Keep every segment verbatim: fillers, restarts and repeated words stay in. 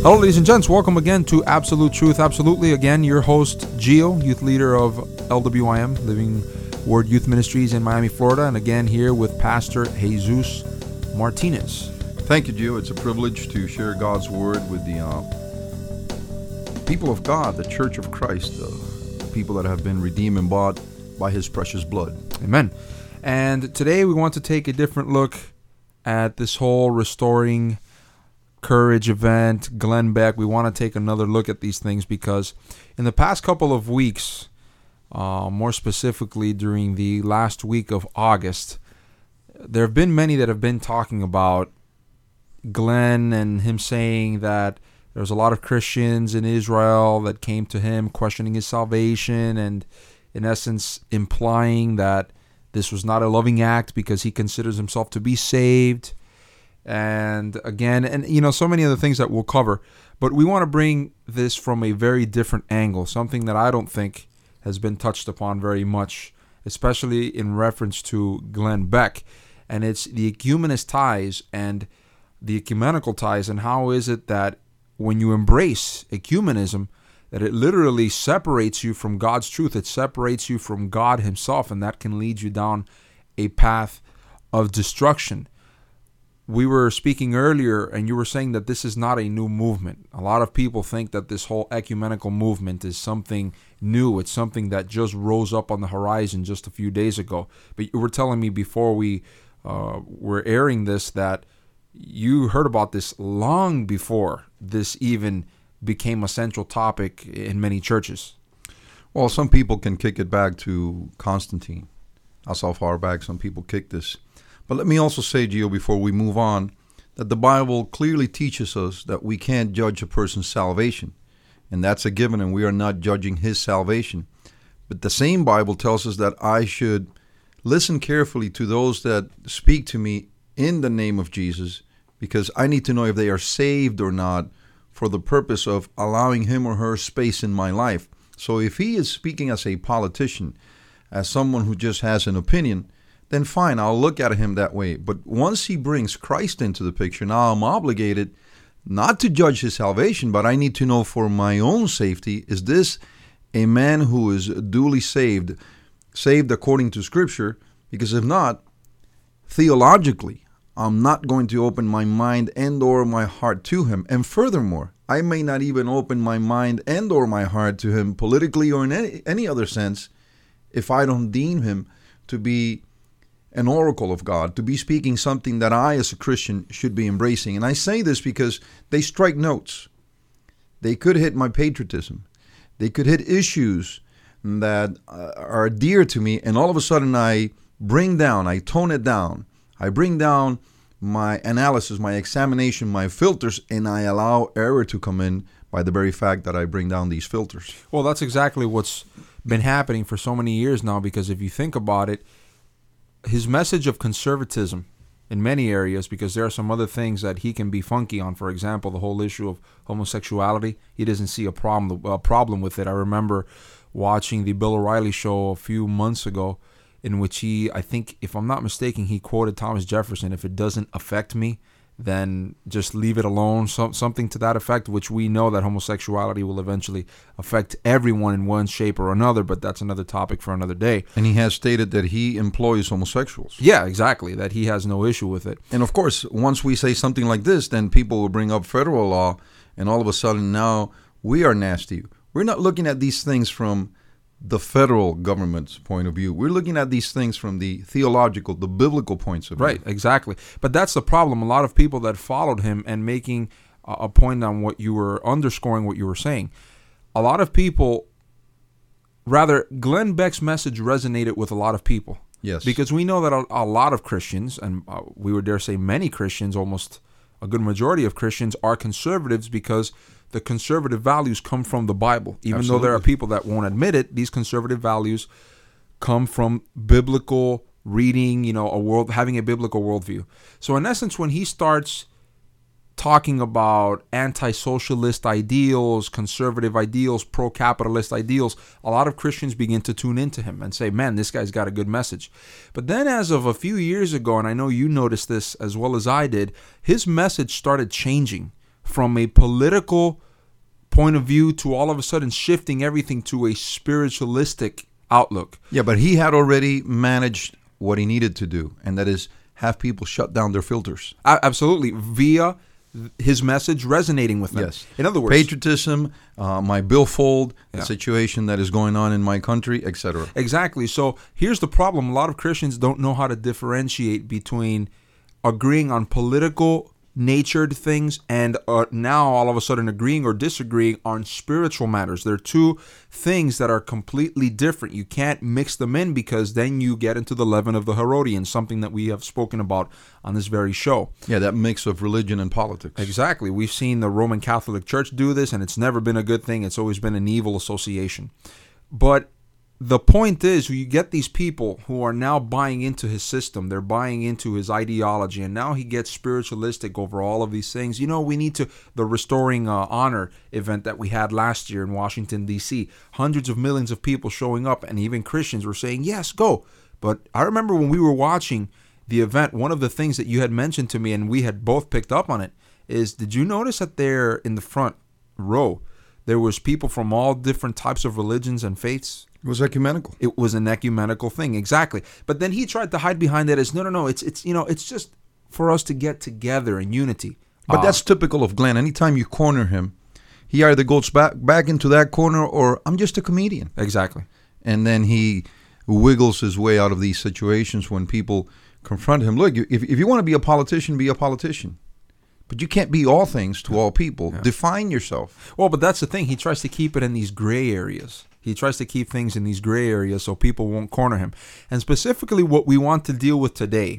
Hello, ladies and gents. Welcome again to Absolute Truth. Absolutely, again, your host, Gio, youth leader of L W I M, Living Word Youth Ministries in Miami, Florida. And again, here with Pastor Jesus Martinez. Thank you, Gio. It's a privilege to share God's Word with the uh, people of God, the Church of Christ, uh, the people that have been redeemed and bought by His precious blood. Amen. And today we want to take a different look at this whole Restoring Courage event, Glenn Beck. We want to take another look at these things because in the past couple of weeks, uh, more specifically during the last week of August, there have been many that have been talking about Glenn and him saying that there's a lot of Christians in Israel that came to him questioning his salvation and in essence implying that this was not a loving act because he considers himself to be saved. And again, and you know, so many other things that we'll cover, but we want to bring this from a very different angle, something that I don't think has been touched upon very much, especially in reference to Glenn Beck, and it's the ecumenist ties and the ecumenical ties, and how is it that when you embrace ecumenism, that it literally separates you from God's truth, it separates you from God Himself, and that can lead you down a path of destruction. We were speaking earlier, and you were saying that this is not a new movement. A lot of people think that this whole ecumenical movement is something new. It's something that just rose up on the horizon just a few days ago. But you were telling me before we uh, were airing this that you heard about this long before this even became a central topic in many churches. Well, some people can kick it back to Constantine. That's how far back some people kick this. But let me also say, Gio, before we move on, that the Bible clearly teaches us that we can't judge a person's salvation. And that's a given, and we are not judging his salvation. But the same Bible tells us that I should listen carefully to those that speak to me in the name of Jesus, because I need to know if they are saved or not for the purpose of allowing him or her space in my life. So if he is speaking as a politician, as someone who just has an opinion, then fine, I'll look at him that way. But once he brings Christ into the picture, now I'm obligated not to judge his salvation, but I need to know for my own safety, is this a man who is duly saved, saved according to Scripture? Because if not, theologically, I'm not going to open my mind and or my heart to him. And furthermore, I may not even open my mind and or my heart to him politically or in any, any other sense if I don't deem him to be an oracle of God, to be speaking something that I as a Christian should be embracing. And I say this because they strike notes. They could hit my patriotism. They could hit issues that uh, are dear to me, and all of a sudden I bring down, I tone it down. I bring down my analysis, my examination, my filters, and I allow error to come in by the very fact that I bring down these filters. Well, that's exactly what's been happening for so many years now, because if you think about it, his message of conservatism in many areas, because there are some other things that he can be funky on. For example, the whole issue of homosexuality. He doesn't see a problem a problem with it. I remember watching the Bill O'Reilly show a few months ago, in which he, I think, if I'm not mistaken, he quoted Thomas Jefferson, if it doesn't affect me, then just leave it alone, so, something to that effect, which we know that homosexuality will eventually affect everyone in one shape or another, but that's another topic for another day. And he has stated that he employs homosexuals. Yeah, exactly, that he has no issue with it. And of course, once we say something like this, then people will bring up federal law, and all of a sudden now we are nasty. We're not looking at these things from the federal government's point of view. We're looking at these things from the theological, the biblical points of view. Right, exactly. But that's the problem. A lot of people that followed him, and making a point on what you were underscoring, what you were saying, a lot of people, rather, Glenn Beck's message resonated with a lot of people. Yes. Because we know that a, a lot of Christians, and uh, we would dare say many Christians, almost a good majority of Christians, are conservatives because the conservative values come from the Bible. Even Absolutely. though there are people that won't admit it, these conservative values come from biblical reading, you know, a world, having a biblical worldview. So in essence, when he starts talking about anti-socialist ideals, conservative ideals, pro-capitalist ideals, a lot of Christians begin to tune into him and say, man, this guy's got a good message. But then as of a few years ago, and I know you noticed this as well as I did, his message started changing from a political point of view to all of a sudden shifting everything to a spiritualistic outlook. Yeah, but he had already managed what he needed to do, and that is have people shut down their filters. A- absolutely, via his message resonating with them. Yes. In other words, patriotism, uh, my billfold, Yeah. the situation that is going on in my country, et cetera. Exactly. So here's the problem. A lot of Christians don't know how to differentiate between agreeing on political natured things and uh, now all of a sudden agreeing or disagreeing on spiritual matters. They're two things that are completely different. You can't mix them in because then you get into the leaven of the Herodians, something that we have spoken about on this very show. Yeah, that mix of religion and politics. Exactly. We've seen the Roman Catholic Church do this, and it's never been a good thing. It's always been an evil association. But the point is, you get these people who are now buying into his system. They're buying into his ideology, and now he gets spiritualistic over all of these things. You know, we need to, the Restoring uh, Honor event that we had last year in Washington, D C, hundreds of millions of people showing up, and even Christians were saying, yes, go. But I remember when we were watching the event, one of the things that you had mentioned to me, and we had both picked up on it, is did you notice that there in the front row, there was people from all different types of religions and faiths? It was ecumenical. It was an ecumenical thing, exactly. But then he tried to hide behind that as no, no, no. It's it's you know, it's just for us to get together in unity. But Uh, that's typical of Glenn. Anytime you corner him, he either goes back back into that corner or I'm just a comedian. exactly. And then he wiggles his way out of these situations when people confront him. Look, if if you want to be a politician, be a politician. But you can't be all things to all people. Yeah. Define yourself. Well, but that's the thing. He tries to keep it in these gray areas. He tries to keep things in these gray areas so people won't corner him. And specifically, what we want to deal with today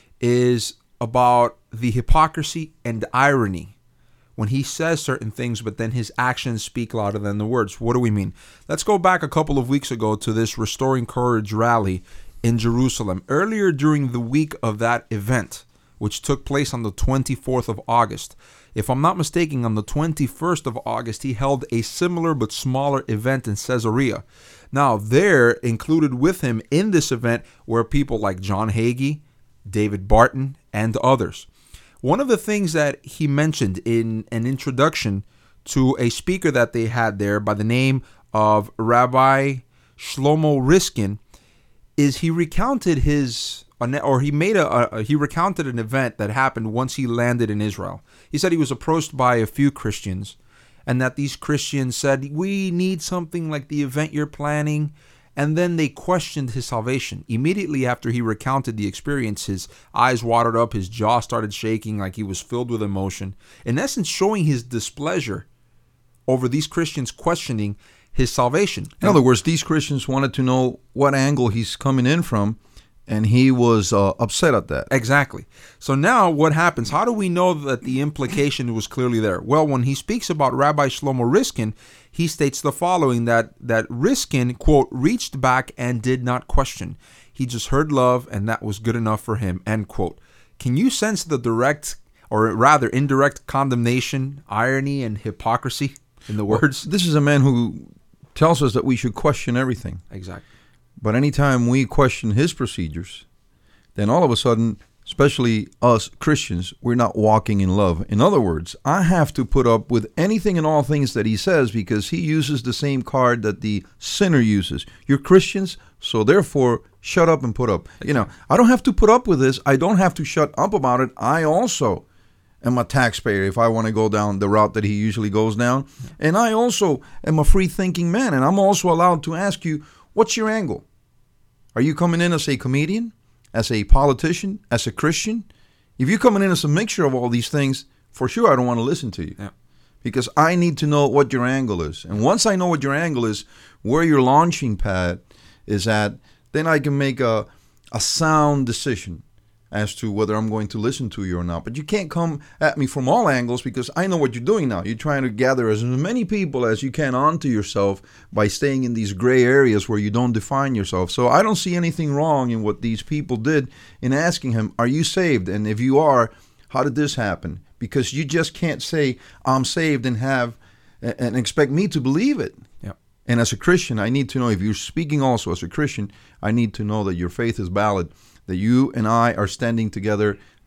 is about the hypocrisy and irony when he says certain things, but then his actions speak louder than the words. What do we mean? Let's go back a couple of weeks ago to this Restoring Courage rally in Jerusalem. Earlier during the week of that event, which took place on the twenty-fourth of August. If I'm not mistaken, on the twenty-first of August, he held a similar but smaller event in Caesarea. Now, there, included with him in this event, were people like John Hagee, David Barton, and others. One of the things that he mentioned in an introduction to a speaker that they had there by the name of Rabbi Shlomo Riskin is he recounted his... or he made a, a he recounted an event that happened once he landed in Israel. He said he was approached by a few Christians, and that these Christians said, we need something like the event you're planning, and then they questioned his salvation. Immediately after he recounted the experience, his eyes watered up, his jaw started shaking like he was filled with emotion, in essence showing his displeasure over these Christians questioning his salvation. In other words, these Christians wanted to know what angle he's coming in from, and he was uh, upset at that. Exactly. So now what happens? How do we know that the implication was clearly there? Well, when he speaks about Rabbi Shlomo Riskin, he states the following, that, that Riskin, quote, reached back and did not question. He just heard love, and that was good enough for him, end quote. Can you sense the direct, or rather indirect condemnation, irony, and hypocrisy in the words? Well, this is a man who tells us that we should question everything. Exactly. But anytime we question his procedures, then all of a sudden, especially us Christians, we're not walking in love. In other words, I have to put up with anything and all things that he says because he uses the same card that the sinner uses. You're Christians, so therefore, shut up and put up. You know, I don't have to put up with this. I don't have to shut up about it. I also am a taxpayer if I want to go down the route that he usually goes down. And I also am a free-thinking man, and I'm also allowed to ask you, what's your angle? Are you coming in as a comedian, as a politician, as a Christian? If you're coming in as a mixture of all these things, for sure I don't want to listen to you. Yeah. Because I need to know what your angle is. And once I know what your angle is, where your launching pad is at, then I can make a, a sound decision as to whether I'm going to listen to you or not. But you can't come at me from all angles because I know what you're doing now. You're trying to gather as many people as you can onto yourself by staying in these gray areas where you don't define yourself. So I don't see anything wrong in what these people did in asking him, are you saved? And if you are, how did this happen? Because you just can't say, I'm saved and have and expect me to believe it. Yep. And as a Christian, I need to know, if you're speaking also as a Christian, I need to know that your faith is valid, that you and I are standing together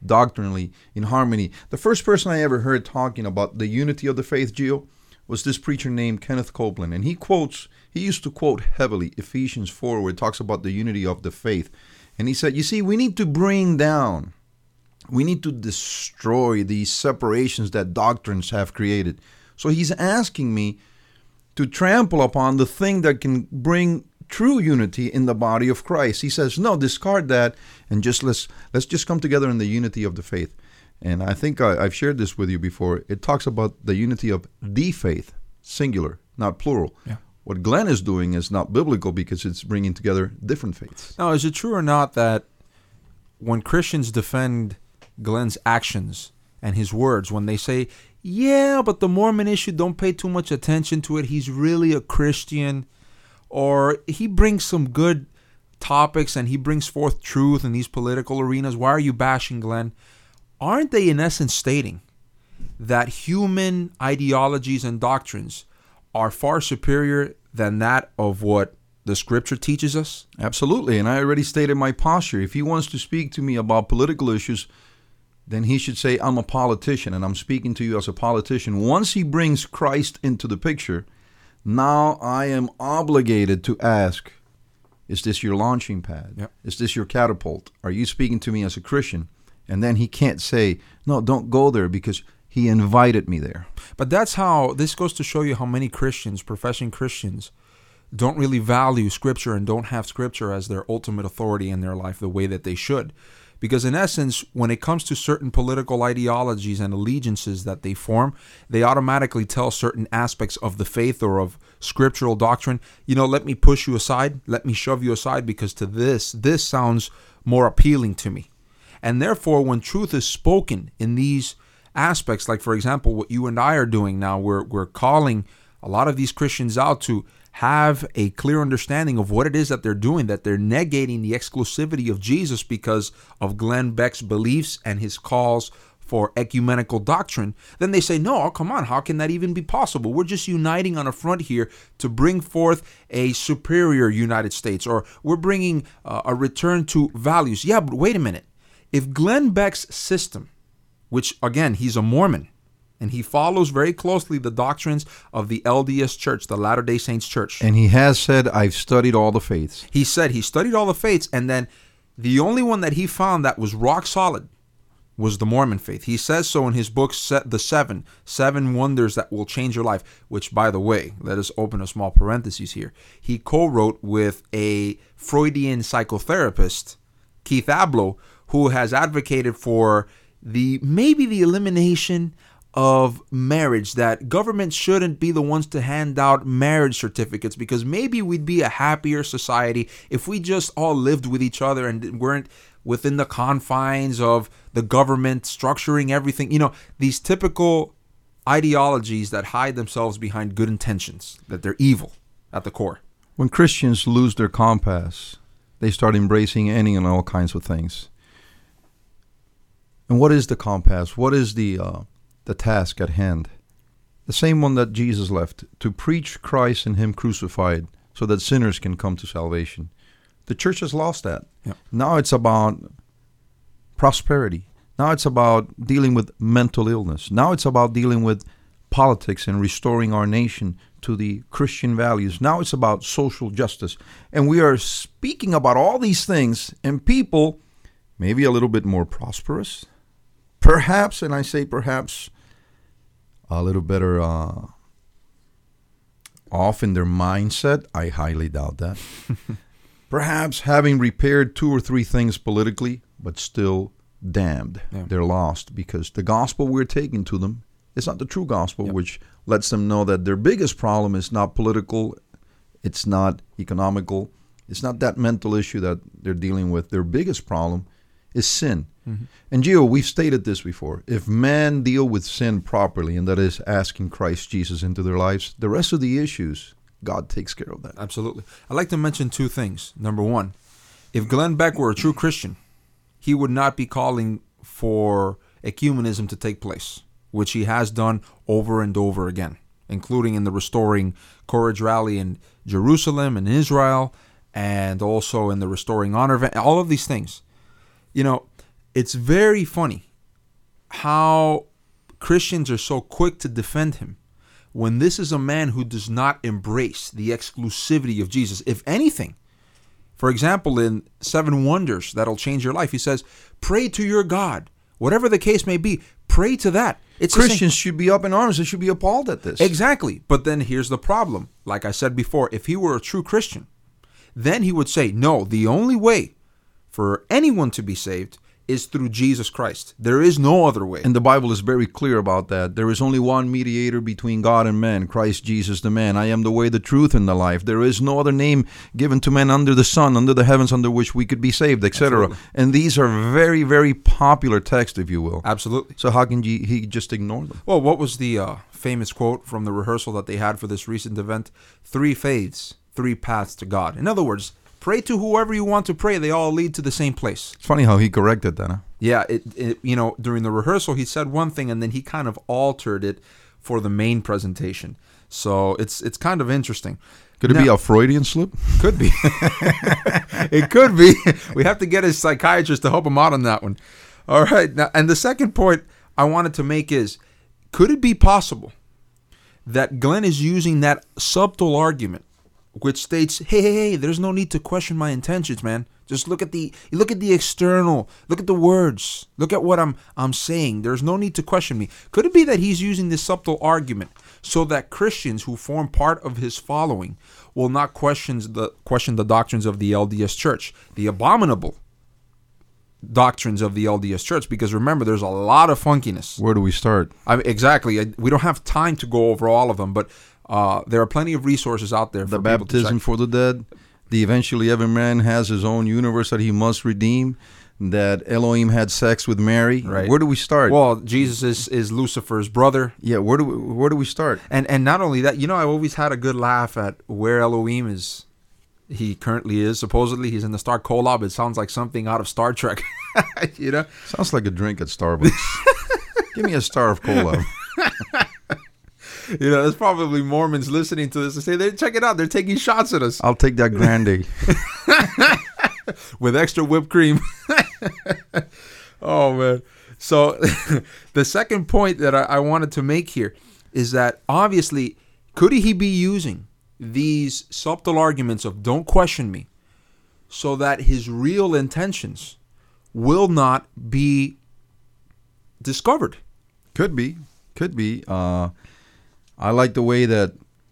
doctrinally, in harmony. The first person I ever heard talking about the unity of the faith, Gio, was this preacher named Kenneth Copeland. And he quotes, he used to quote heavily Ephesians four, where it talks about the unity of the faith. And he said, you see, we need to bring down, we need to destroy these separations that doctrines have created. So he's asking me to trample upon the thing that can bring true unity in the body of Christ. He says, no, discard that and just let's let's just come together in the unity of the faith. And I think I, I've shared this with you before. It talks about the unity of the faith, singular, not plural. Yeah. What Glenn is doing is not biblical because it's bringing together different faiths. Now, is it true or not that when Christians defend Glenn's actions and his words, when they say, yeah, but the Mormon issue, don't pay too much attention to it, he's really a Christian, or he brings some good topics and he brings forth truth in these political arenas, why are you bashing Glenn? Aren't they in essence stating that human ideologies and doctrines are far superior than that of what the scripture teaches us? Absolutely, and I already stated my posture. If he wants to speak to me about political issues, then he should say, I'm a politician, and I'm speaking to you as a politician. Once he brings Christ into the picture, now I am obligated to ask, is this your launching pad? Yep. Is this your catapult? Are you speaking to me as a Christian? And then he can't say, no, don't go there because he invited me there. But that's how, this goes to show you how many Christians, professing Christians, don't really value Scripture and don't have Scripture as their ultimate authority in their life the way that they should. Because in essence, when it comes to certain political ideologies and allegiances that they form, they automatically tell certain aspects of the faith or of scriptural doctrine, you know, let me push you aside, let me shove you aside because to this, this sounds more appealing to me. And therefore, when truth is spoken in these aspects, like for example, what you and I are doing now, we're we're calling a lot of these Christians out to have a clear understanding of what it is that they're doing, that they're negating the exclusivity of Jesus because of Glenn Beck's beliefs and his calls for ecumenical doctrine, then they say, no, come on, how can that even be possible? We're just uniting on a front here to bring forth a superior United States, or we're bringing uh, a return to values. Yeah, but wait a minute. If Glenn Beck's system, which again, he's a Mormon, and he follows very closely the doctrines of the L D S Church, the Latter-day Saints Church. And he has said, I've studied all the faiths. He said he studied all the faiths, and then the only one that he found that was rock solid was the Mormon faith. He says so in his book, The Seven, Seven Wonders That Will Change Your Life, which, by the way, let us open a small parenthesis here. He co-wrote with a Freudian psychotherapist, Keith Abloh, who has advocated for the maybe the elimination of marriage, that government shouldn't be the ones to hand out marriage certificates because maybe we'd be a happier society if we just all lived with each other and weren't within the confines of the government structuring everything. You know, these typical ideologies that hide themselves behind good intentions, that they're evil at the core. When Christians lose their compass, they start embracing any and all kinds of things. And what is the compass? What is the uh, the task at hand? The same one that Jesus left, to preach Christ and Him crucified so that sinners can come to salvation. The church has lost that. Yep. Now it's about prosperity. Now it's about dealing with mental illness. Now it's about dealing with politics and restoring our nation to the Christian values. Now it's about social justice. And we are speaking about all these things, and people, maybe a little bit more prosperous, perhaps, and I say perhaps, a little better uh, off in their mindset. I highly doubt that. Perhaps having repaired two or three things politically, but still damned. Yeah. They're lost because the gospel we're taking to them is not the true gospel, Yep. which lets them know that their biggest problem is not political, it's not economical, it's not that mental issue that they're dealing with. Their biggest problem is sin. Mm-hmm. And Gio, we've stated this before. If men deal with sin properly, and that is asking Christ Jesus into their lives, the rest of the issues, God takes care of that. Absolutely. I'd like to mention two things. Number one, if Glenn Beck were a true Christian, he would not be calling for ecumenism to take place, which he has done over and over again, including in the Restoring Courage Rally in Jerusalem and Israel, and also in the Restoring Honor event, all of these things. You know, it's very funny how Christians are so quick to defend him when this is a man who does not embrace the exclusivity of Jesus. If anything, for example, in Seven Wonders That'll Change Your Life, he says, pray to your God. Whatever the case may be, pray to that. It's Christians should be up in arms. They should be appalled at this. Exactly. But then here's the problem. Like I said before, if he were a true Christian, then he would say, no, the only way for anyone to be saved is through Jesus Christ. There is no other way. And the Bible is very clear about that. There is only one mediator between God and man, Christ Jesus the man. I am the way, the truth, and the life. There is no other name given to men under the sun, under the heavens, under which we could be saved, et cetera. And these are very, very popular texts, if you will. Absolutely. So how can he, he just ignore them? Well, what was the uh, famous quote from the rehearsal that they had for this recent event? Three faiths, three paths to God. In other words, pray to whoever you want to pray. They all lead to the same place. It's funny how he corrected that, huh? Yeah, it, it, you know, during the rehearsal, he said one thing, and then he kind of altered it for the main presentation. So it's it's kind of interesting. Could it now, be a Freudian slip? Could be. It could be. We have to get his psychiatrist to help him out on that one. All right. Now, and the second point I wanted to make is, could it be possible that Glenn is using that subtle argument which states, hey, hey, hey, there's no need to question my intentions, man. Just look at the look at the external, look at the words, look at what I'm I'm saying. There's no need to question me. Could it be that he's using this subtle argument so that Christians who form part of his following will not question the question the doctrines of the L D S Church, the abominable doctrines of the L D S Church? Because remember, there's a lot of funkiness. Where do we start? I mean, exactly. I, we don't have time to go over all of them, but uh, there are plenty of resources out there. The for baptism for the dead. The eventually every man has his own universe that he must redeem. That Elohim had sex with Mary. Right. Where do we start? Well, Jesus is, is Lucifer's brother. Yeah. Where do we, where do we start? And and not only that, you know, I always had a good laugh at where Elohim is. He currently is. Supposedly, he's in the Star Kolob. It sounds like something out of Star Trek. You know, sounds like a drink at Starbucks. Give me a Star of Kolob. You know, there's probably Mormons listening to this and say, check it out, they're taking shots at us. I'll take that grande. With extra whipped cream. Oh, man. So the second point that I, I wanted to make here is that obviously, could he be using these subtle arguments of don't question me so that his real intentions will not be discovered? Could be. Could be. Uh, I like the way that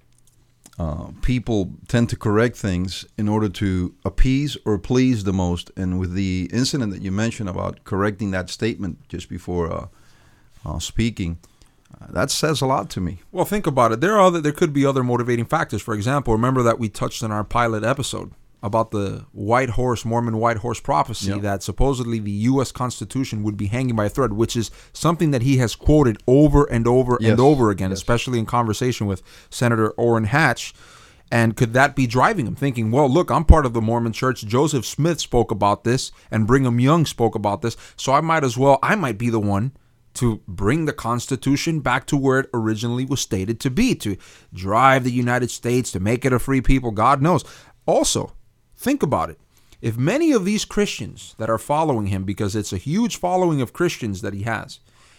uh, people tend to correct things in order to appease or please the most. And with the incident that you mentioned about correcting that statement just before uh, uh, speaking, uh, that says a lot to me. Well, think about it. There are other, there could be other motivating factors. For example, remember that we touched in our pilot episode about the white horse, Mormon white horse prophecy, yep. that supposedly the U S Constitution would be hanging by a thread, which is something that he has quoted over and over yes. and over again, yes. especially in conversation with Senator Orrin Hatch. And could that be driving him, thinking, well, look, I'm part of the Mormon church. Joseph Smith spoke about this, and Brigham Young spoke about this, so I might as well, I might be the one to bring the Constitution back to where it originally was stated to be, to drive the United States, to make it a free people, God knows. Also, think about it. If many of these Christians that are following him, because it's a huge following of Christians that he has,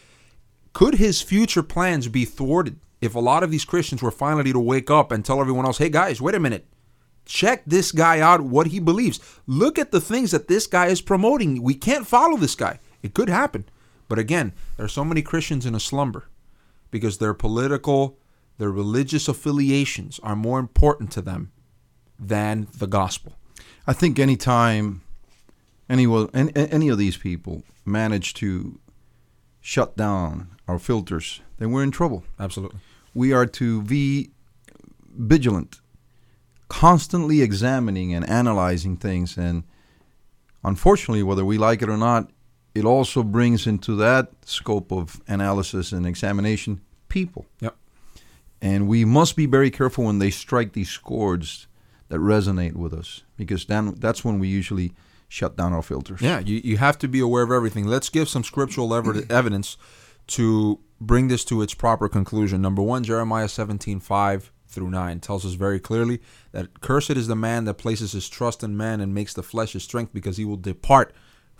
could his future plans be thwarted if a lot of these Christians were finally to wake up and tell everyone else, hey guys, wait a minute, check this guy out, what he believes. Look at the things that this guy is promoting. We can't follow this guy. It could happen. But again, there are so many Christians in a slumber because their political, their religious affiliations are more important to them than the gospel. I think anytime any, any, any of these people manage to shut down our filters, then we're in trouble. Absolutely. We are to be vigilant, constantly examining and analyzing things. And unfortunately, whether we like it or not, it also brings into that scope of analysis and examination people. Yep. And we must be very careful when they strike these chords that resonate with us, because then that's when we usually shut down our filters. Yeah, you, you have to be aware of everything. Let's give some scriptural ev- evidence to bring this to its proper conclusion. Number one, Jeremiah seventeen, five through nine tells us very clearly that cursed is the man that places his trust in man and makes the flesh his strength, because he will depart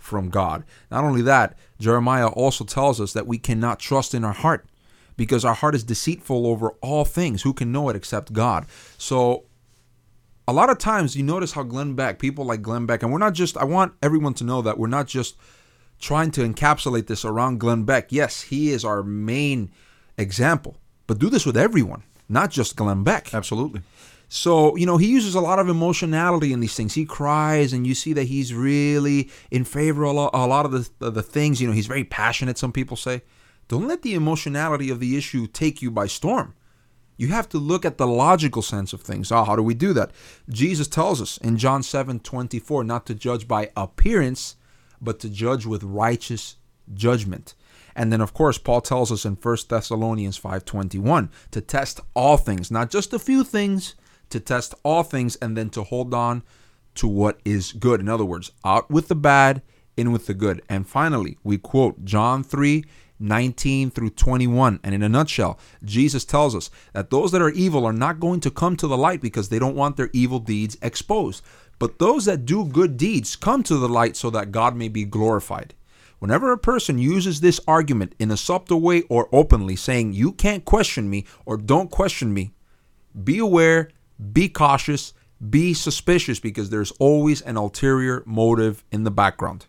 from God. Not only that, Jeremiah also tells us that we cannot trust in our heart because our heart is deceitful over all things. Who can know it except God? So a lot of times you notice how Glenn Beck, people like Glenn Beck, and we're not just, I want everyone to know that we're not just trying to encapsulate this around Glenn Beck. Yes, he is our main example, but do this with everyone, not just Glenn Beck. Absolutely. So, you know, he uses a lot of emotionality in these things. He cries, and you see that he's really in favor of a lot, a lot of the, the things. You know, he's very passionate, some people say. Don't let the emotionality of the issue take you by storm. You have to look at the logical sense of things. Oh, how do we do that? Jesus tells us in John seven twenty-four not to judge by appearance, but to judge with righteous judgment. And then, of course, Paul tells us in First Thessalonians five twenty-one to test all things, not just a few things, to test all things and then to hold on to what is good. In other words, out with the bad, in with the good. And finally, we quote John three nineteen through twenty-one. And in a nutshell, Jesus tells us that those that are evil are not going to come to the light because they don't want their evil deeds exposed. But those that do good deeds come to the light so that God may be glorified. Whenever a person uses this argument in a subtle way or openly, saying you can't question me or don't question me, be aware, be cautious, be suspicious, because there's always an ulterior motive in the background.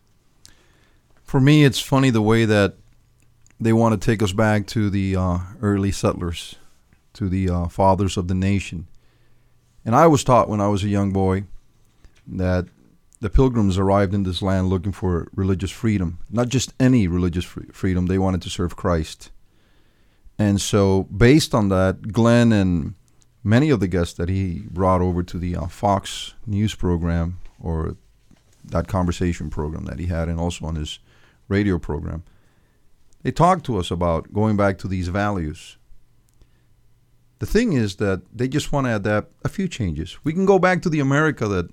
For me, it's funny the way that they want to take us back to the uh, early settlers, to the uh, fathers of the nation. And I was taught when I was a young boy that the pilgrims arrived in this land looking for religious freedom. Not just any religious free- freedom, they wanted to serve Christ. And so based on that, Glenn and many of the guests that he brought over to the uh, Fox News program, or that conversation program that he had, and also on his radio program, they talked to us about going back to these values. The thing is that they just want to adapt a few changes. We can go back to the America that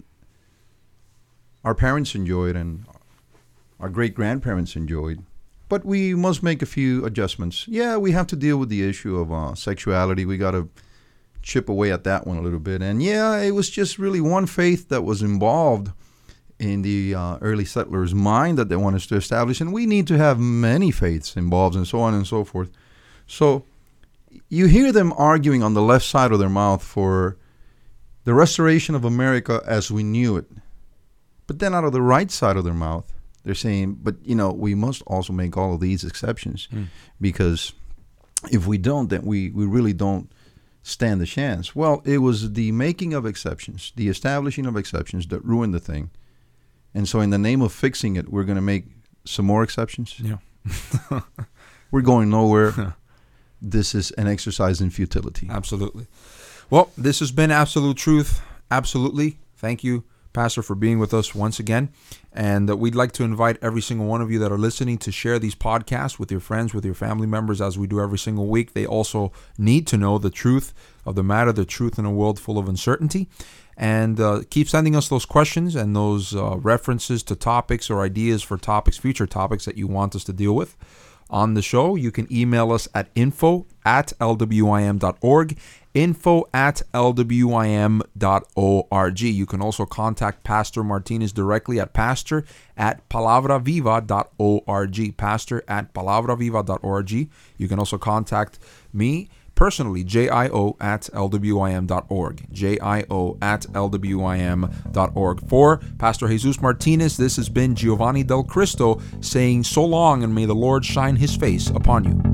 our parents enjoyed and our great-grandparents enjoyed, but we must make a few adjustments. Yeah, we have to deal with the issue of uh, sexuality. We got to chip away at that one a little bit. And yeah, it was just really one faith that was involved in the uh, early settlers' mind that they wanted us to establish, and we need to have many faiths involved and so on and so forth. So you hear them arguing on the left side of their mouth for the restoration of America as we knew it. But then out of the right side of their mouth, they're saying, but, you know, we must also make all of these exceptions mm. because if we don't, then we, we really don't stand a chance. Well, it was the making of exceptions, the establishing of exceptions that ruined the thing. And so in the name of fixing it, we're going to make some more exceptions. Yeah. We're going nowhere. This is an exercise in futility. Absolutely. Well, this has been Absolute Truth. Absolutely. Thank you, Pastor, for being with us once again. And uh, we'd like to invite every single one of you that are listening to share these podcasts with your friends, with your family members, as we do every single week. They also need to know the truth of the matter, the truth in a world full of uncertainty. And uh, keep sending us those questions and those uh, references to topics or ideas for topics, future topics that you want us to deal with on the show. You can email us at info at lwim dot org, info at lwim dot org. You can also contact Pastor Martinez directly at pastor at palavraviva dot org, pastor at palavraviva dot org. You can also contact me personally, J I O at L W I M dot org, J I O at L W I M dot org. For Pastor Jesus Martinez, this has been Giovanni Del Cristo saying so long, and may the Lord shine his face upon you.